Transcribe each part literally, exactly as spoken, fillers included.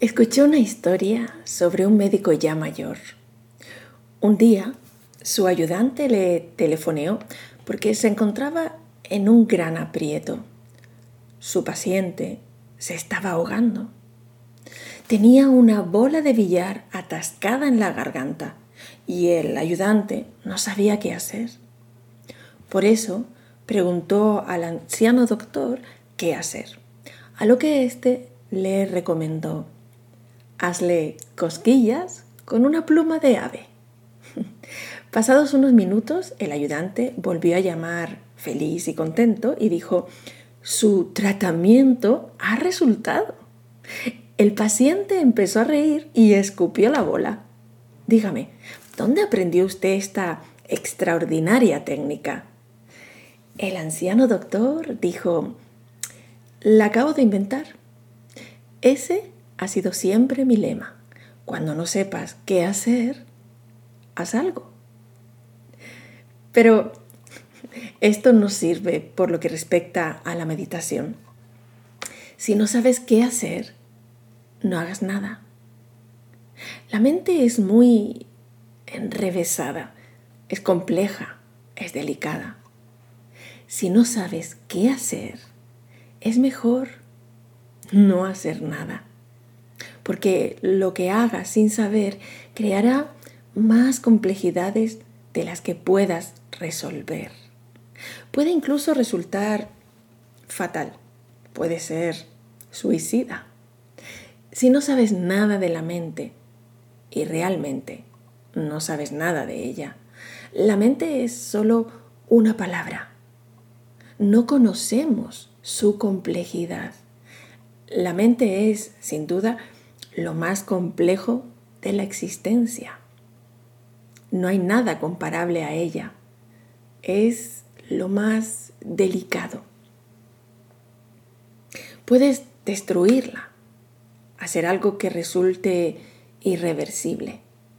Escuché una historia sobre un médico ya mayor. Un día, su ayudante le telefoneó porque se encontraba en un gran aprieto. Su paciente se estaba ahogando. Tenía una bola de billar atascada en la garganta y el ayudante no sabía qué hacer. Por eso preguntó al anciano doctor qué hacer, a lo que éste le recomendó: hazle cosquillas con una pluma de ave. Pasados unos minutos, el ayudante volvió a llamar feliz y contento y dijo: su tratamiento ha resultado. El paciente empezó a reír y escupió la bola. Dígame, ¿dónde aprendió usted esta extraordinaria técnica? El anciano doctor dijo: la acabo de inventar. Ese ha sido siempre mi lema. Cuando no sepas qué hacer, haz algo. Pero esto no sirve por lo que respecta a la meditación. Si no sabes qué hacer, no hagas nada. La mente es muy enrevesada, es compleja, es delicada. Si no sabes qué hacer, es mejor no hacer nada. Porque lo que hagas sin saber creará más complejidades de las que puedas resolver. Puede incluso resultar fatal, puede ser suicida. Si no sabes nada de la mente, y realmente no sabes nada de ella, la mente es solo una palabra. No conocemos su complejidad. La mente es, sin duda, lo más complejo de la existencia. No hay nada comparable a ella. Es lo más delicado. Puedes destruirla, hacer algo que resulte irreversible.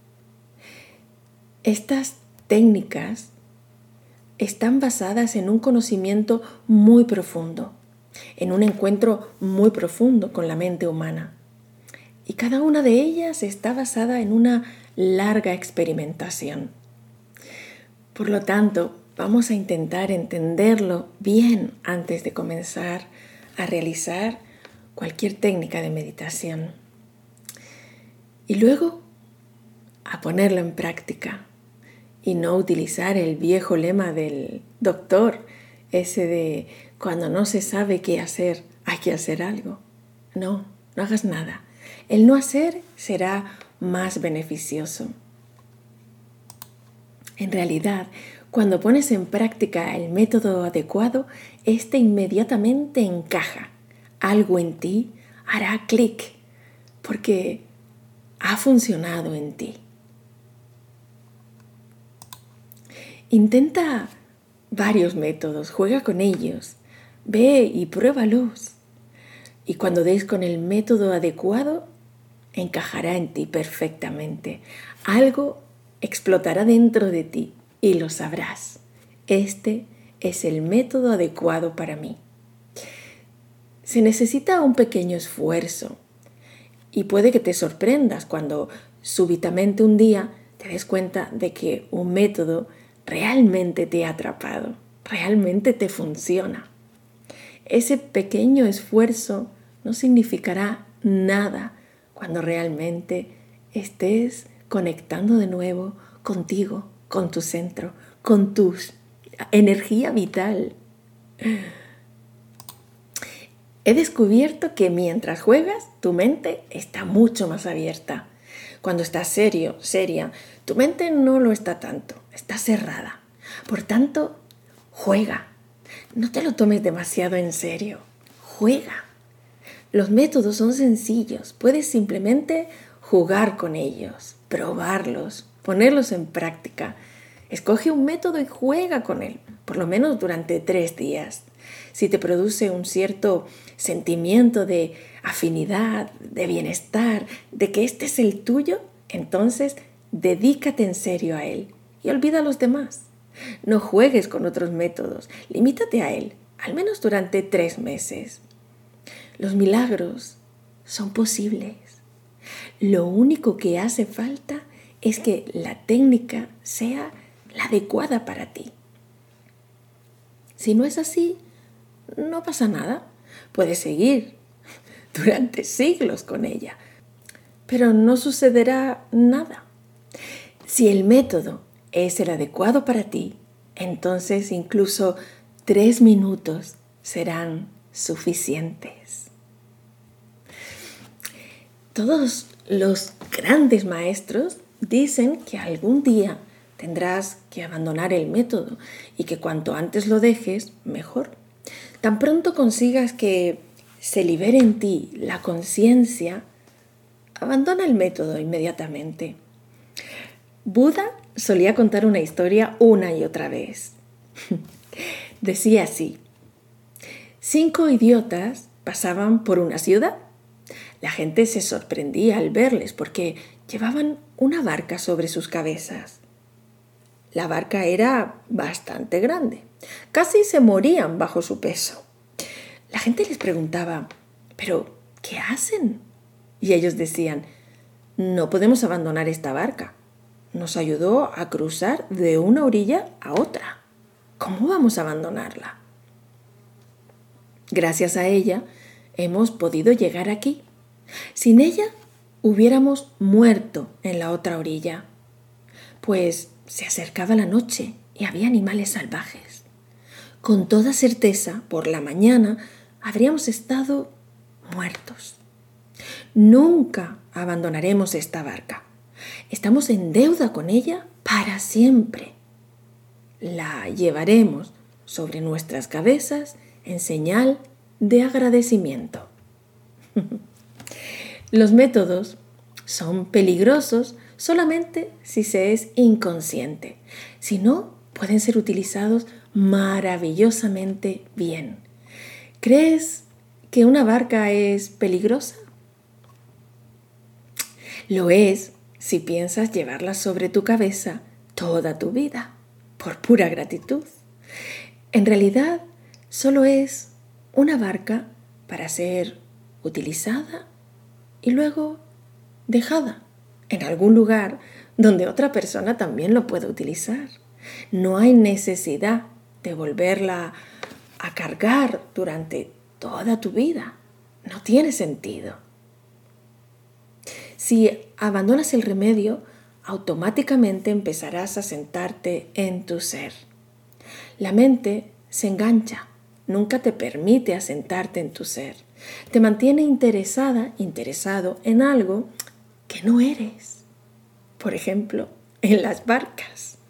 Estas técnicas están basadas en un conocimiento muy profundo, en un encuentro muy profundo con la mente humana. Y cada una de ellas está basada en una larga experimentación. Por lo tanto, vamos a intentar entenderlo bien antes de comenzar a realizar cualquier técnica de meditación. Y luego, a ponerlo en práctica y no utilizar el viejo lema del doctor, ese de cuando no se sabe qué hacer, hay que hacer algo. No, no hagas nada. El no hacer será más beneficioso. En realidad, cuando pones en práctica el método adecuado, éste inmediatamente encaja. Algo en ti hará clic porque ha funcionado en ti. Intenta varios métodos, juega con ellos, ve y pruébalos. Y cuando des con el método adecuado, encajará en ti perfectamente. Algo explotará dentro de ti y lo sabrás. Este es el método adecuado para mí. Se necesita un pequeño esfuerzo y puede que te sorprendas cuando súbitamente un día te des cuenta de que un método realmente te ha atrapado, realmente te funciona. Ese pequeño esfuerzo no significará nada cuando realmente estés conectando de nuevo contigo, con tu centro, con tu energía vital. He descubierto que mientras juegas, tu mente está mucho más abierta. Cuando estás serio, seria, tu mente no lo está tanto, está cerrada. Por tanto, juega. No te lo tomes demasiado en serio. Juega. Los métodos son sencillos. Puedes simplemente jugar con ellos, probarlos, ponerlos en práctica. Escoge un método y juega con él, por lo menos durante tres días. Si te produce un cierto sentimiento de afinidad, de bienestar, de que este es el tuyo, entonces dedícate en serio a él y olvida a los demás. No juegues con otros métodos, limítate a él, al menos durante tres meses. Los milagros son posibles. Lo único que hace falta es que la técnica sea la adecuada para ti. Si no es así, no pasa nada. Puedes seguir durante siglos con ella, pero no sucederá nada. Si el método es el adecuado para ti, entonces incluso tres minutos serán suficientes. Todos los grandes maestros dicen que algún día tendrás que abandonar el método y que cuanto antes lo dejes, mejor. Tan pronto consigas que se libere en ti la conciencia, abandona el método inmediatamente. Buda solía contar una historia una y otra vez. Decía así: cinco idiotas pasaban por una ciudad. La gente se sorprendía al verles porque llevaban una barca sobre sus cabezas. La barca era bastante grande. Casi se morían bajo su peso. La gente les preguntaba: ¿pero qué hacen? Y ellos decían: no podemos abandonar esta barca. Nos ayudó a cruzar de una orilla a otra. ¿Cómo vamos a abandonarla? Gracias a ella hemos podido llegar aquí. Sin ella hubiéramos muerto en la otra orilla, pues se acercaba la noche y había animales salvajes. Con toda certeza, por la mañana habríamos estado muertos. Nunca abandonaremos esta barca. Estamos en deuda con ella para siempre. La llevaremos sobre nuestras cabezas en señal de agradecimiento. Los métodos son peligrosos solamente si se es inconsciente. Si no, pueden ser utilizados maravillosamente bien. ¿Crees que una barca es peligrosa? Lo es si piensas llevarla sobre tu cabeza toda tu vida, por pura gratitud. En realidad, solo es una barca para ser utilizada y luego dejada en algún lugar donde otra persona también lo pueda utilizar. No hay necesidad de volverla a cargar durante toda tu vida. No tiene sentido. Si abandonas el remedio, automáticamente empezarás a sentarte en tu ser. La mente se engancha, nunca te permite asentarte en tu ser. Te mantiene interesada, interesado en algo que no eres. Por ejemplo, en las barcas.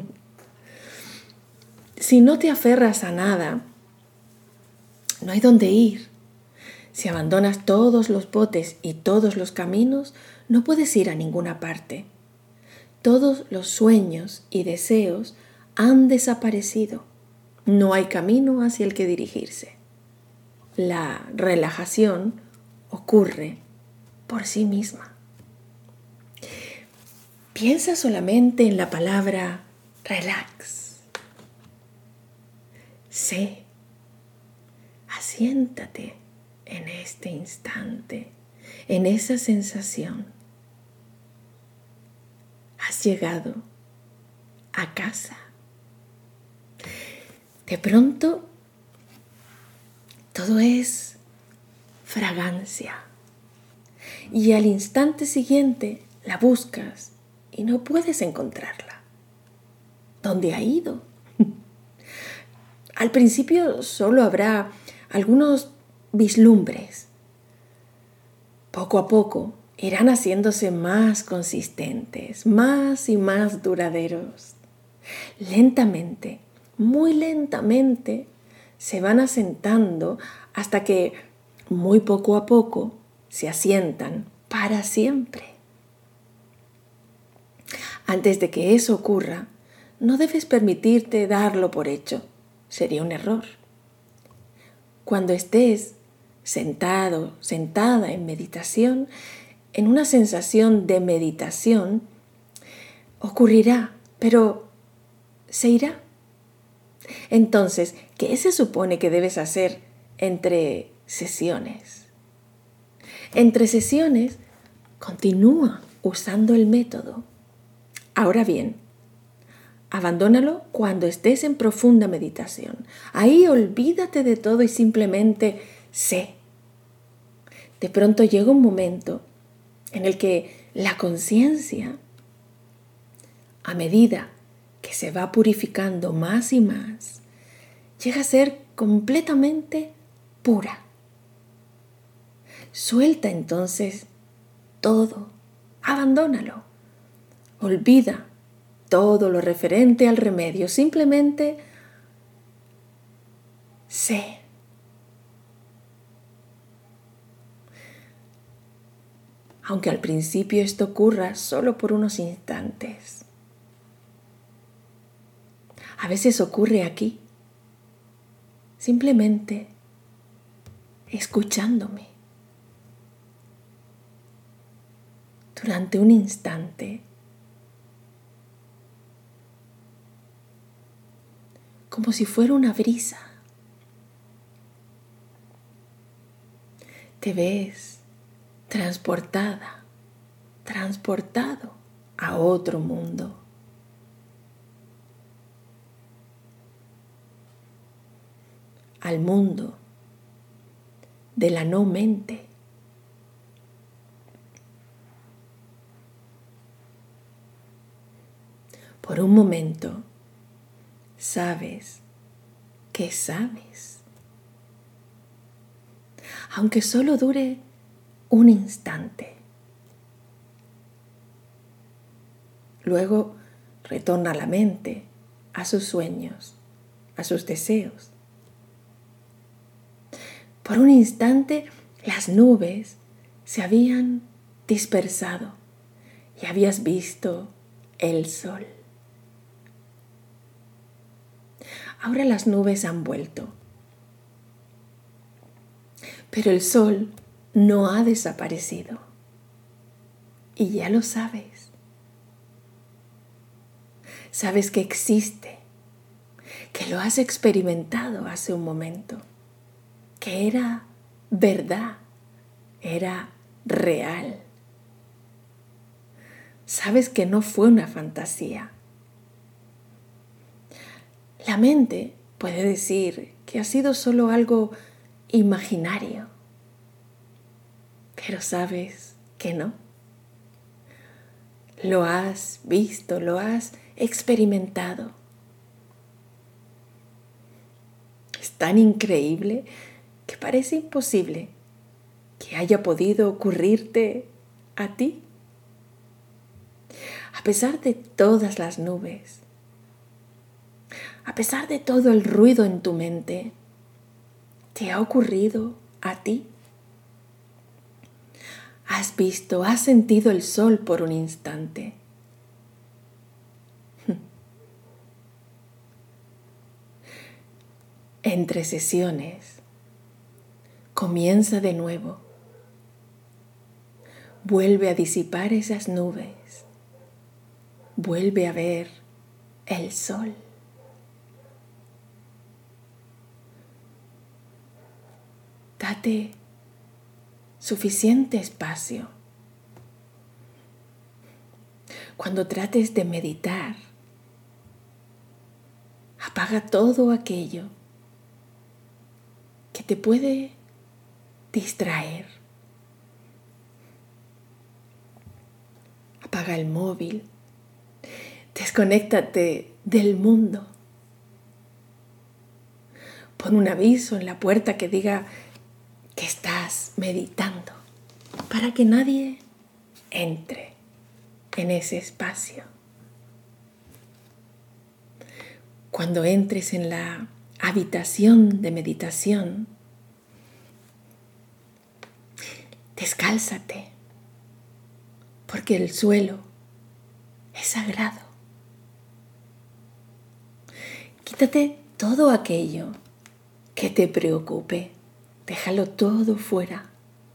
Si no te aferras a nada, no hay dónde ir. Si abandonas todos los botes y todos los caminos, no puedes ir a ninguna parte. Todos los sueños y deseos han desaparecido. No hay camino hacia el que dirigirse. La relajación ocurre por sí misma. Piensa solamente en la palabra relax. Sé, asiéntate en este instante, en esa sensación. Has llegado a casa. De pronto, todo es fragancia. Y al instante siguiente la buscas y no puedes encontrarla. ¿Dónde ha ido? Al principio solo habrá algunos vislumbres. Poco a poco irán haciéndose más consistentes, más y más duraderos. Lentamente, muy lentamente, se van asentando hasta que, muy poco a poco, se asientan para siempre. Antes de que eso ocurra, no debes permitirte darlo por hecho. Sería un error. Cuando estés sentado, sentada en meditación, en una sensación de meditación, ocurrirá, pero se irá. Entonces, ¿qué se supone que debes hacer entre sesiones? Entre sesiones, Continúa usando el método. Ahora bien, abandónalo cuando estés en profunda meditación. Ahí olvídate de todo y simplemente sé. De pronto llega un momento en el que la conciencia, a medida que se va purificando más y más, llega a ser completamente pura. Suelta entonces todo, abandónalo. Olvida todo lo referente al remedio, simplemente sé. Aunque al principio esto ocurra solo por unos instantes. A veces ocurre aquí, simplemente escuchándome. Durante un instante, como si fuera una brisa. Te ves transportada, transportado a otro mundo. Al mundo de la no mente. Por un momento, sabes que sabes. Aunque solo dure un instante. Luego retorna la mente a sus sueños, a sus deseos. Por un instante las nubes se habían dispersado y habías visto el sol. Ahora las nubes han vuelto, pero el sol no ha desaparecido y ya lo sabes. Sabes que existe, que lo has experimentado hace un momento, que era verdad, era real. Sabes que no fue una fantasía. La mente puede decir que ha sido solo algo imaginario, pero sabes que no. Lo has visto, lo has experimentado. Es tan increíble que parece imposible que haya podido ocurrirte a ti. A pesar de todas las nubes, a pesar de todo el ruido en tu mente, ¿te ha ocurrido a ti? ¿Has visto, has sentido el sol por un instante? Entre sesiones, comienza de nuevo. Vuelve a disipar esas nubes. Vuelve a ver el sol. Date suficiente espacio. Cuando trates de meditar, apaga todo aquello que te puede distraer. Apaga el móvil. Desconéctate del mundo. Pon un aviso en la puerta que diga que estás meditando para que nadie entre en ese espacio. Cuando entres en la habitación de meditación, descálzate, porque el suelo es sagrado. Quítate todo aquello que te preocupe. Déjalo todo fuera.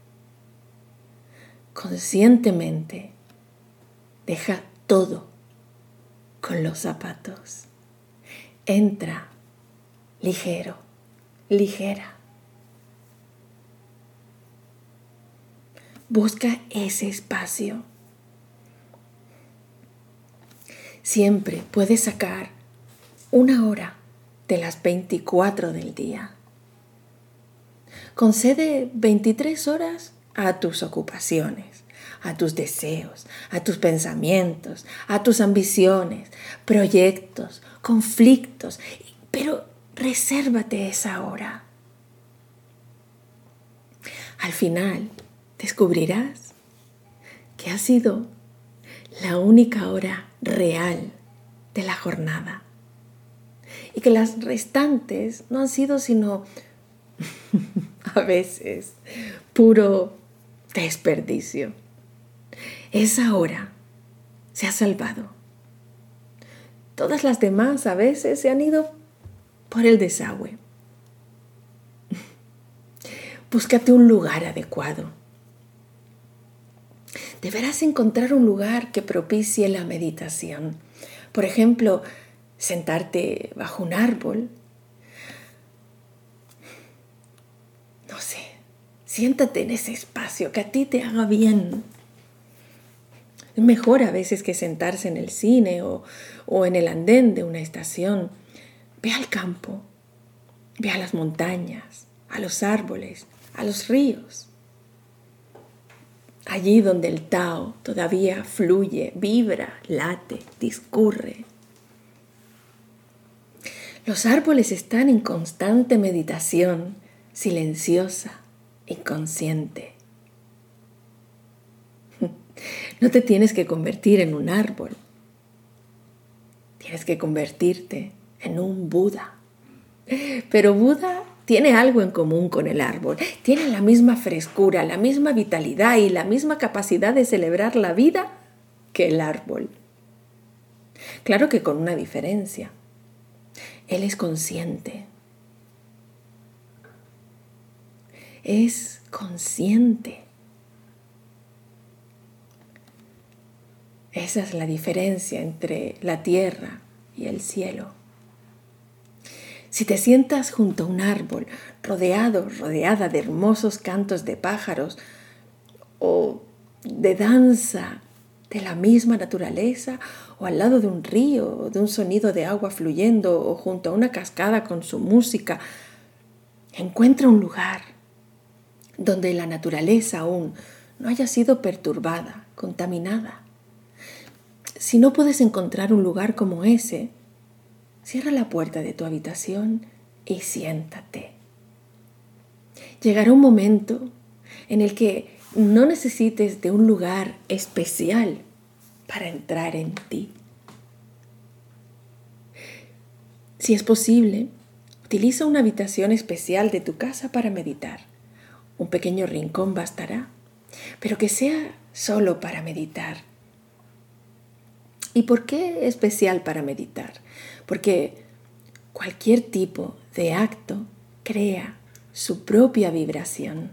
Conscientemente, deja todo con los zapatos. Entra ligero, ligera. Busca ese espacio. Siempre puedes sacar una hora de las veinticuatro del día. Concede veintitrés horas a tus ocupaciones, a tus deseos, a tus pensamientos, a tus ambiciones, proyectos, conflictos, pero resérvate esa hora. Al final descubrirás que ha sido la única hora real de la jornada y que las restantes no han sido sino a veces puro desperdicio. Esa hora se ha salvado. Todas las demás a veces se han ido por el desagüe. Búscate un lugar adecuado. Deberás encontrar un lugar que propicie la meditación. Por ejemplo, sentarte bajo un árbol. No sé, siéntate en ese espacio que a ti te haga bien. Es mejor a veces que sentarse en el cine o, o en el andén de una estación. Ve al campo, ve a las montañas, a los árboles, a los ríos. Allí donde el Tao todavía fluye, vibra, late, discurre. Los árboles están en constante meditación, silenciosa y consciente. No te tienes que convertir en un árbol. Tienes que convertirte en un Buda. Pero Buda tiene algo en común con el árbol. Tiene la misma frescura, la misma vitalidad y la misma capacidad de celebrar la vida que el árbol. Claro que con una diferencia. Él es consciente. Es consciente. Esa es la diferencia entre la tierra y el cielo. Si te sientas junto a un árbol, rodeado, rodeada de hermosos cantos de pájaros o de danza de la misma naturaleza, o al lado de un río, o de un sonido de agua fluyendo, o junto a una cascada con su música, encuentra un lugar donde la naturaleza aún no haya sido perturbada, contaminada. Si no puedes encontrar un lugar como ese, cierra la puerta de tu habitación y siéntate. Llegará un momento en el que no necesites de un lugar especial para entrar en ti. Si es posible, utiliza una habitación especial de tu casa para meditar. Un pequeño rincón bastará, pero que sea solo para meditar. ¿Y por qué especial para meditar? Porque cualquier tipo de acto crea su propia vibración.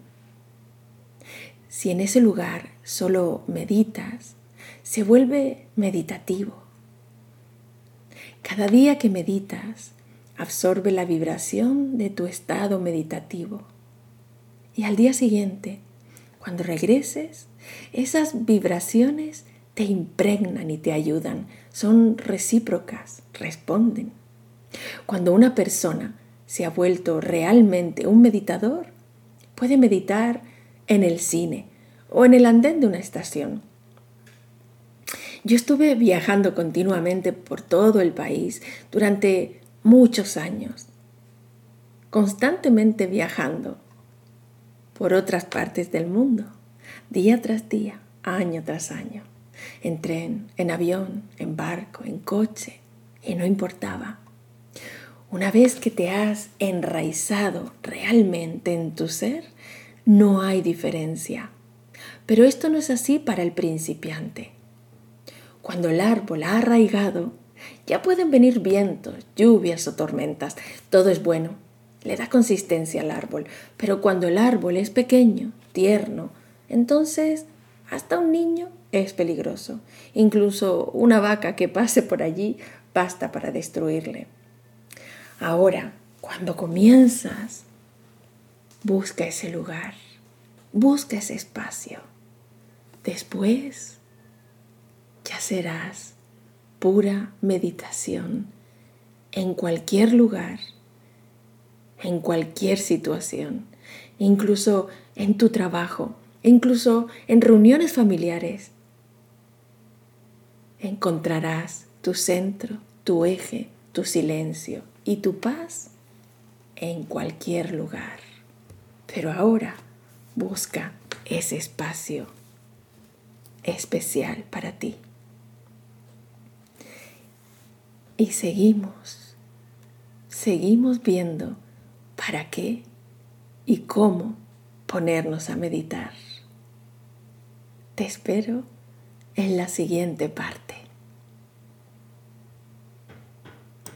Si en ese lugar solo meditas, se vuelve meditativo. Cada día que meditas, absorbe la vibración de tu estado meditativo. Y al día siguiente, cuando regreses, esas vibraciones te impregnan y te ayudan, son recíprocas, responden. Cuando una persona se ha vuelto realmente un meditador, puede meditar en el cine o en el andén de una estación. Yo estuve viajando continuamente por todo el país durante muchos años, constantemente viajando por otras partes del mundo, día tras día, año tras año. En tren, en avión, en barco, en coche, y no importaba. Una vez que te has enraizado realmente en tu ser, no hay diferencia. Pero esto no es así para el principiante. Cuando el árbol ha arraigado, ya pueden venir vientos, lluvias o tormentas. Todo es bueno, le da consistencia al árbol. Pero cuando el árbol es pequeño, tierno, entonces hasta un niño es peligroso. Incluso una vaca que pase por allí basta para destruirle. Ahora, cuando comienzas, busca ese lugar, busca ese espacio. Después ya serás pura meditación en cualquier lugar, en cualquier situación, incluso en tu trabajo, incluso en reuniones familiares. Encontrarás tu centro, tu eje, tu silencio y tu paz en cualquier lugar. Pero ahora busca ese espacio especial para ti. Y seguimos, seguimos viendo para qué y cómo ponernos a meditar. Te espero en la siguiente parte.